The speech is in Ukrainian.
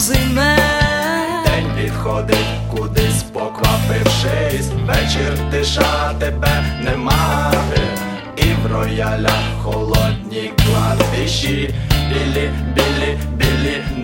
зиме. День відходить кудись, поквапившись, вечір тиша, тебе немає. І в роялях холодні кладбищі, білі, білі, білі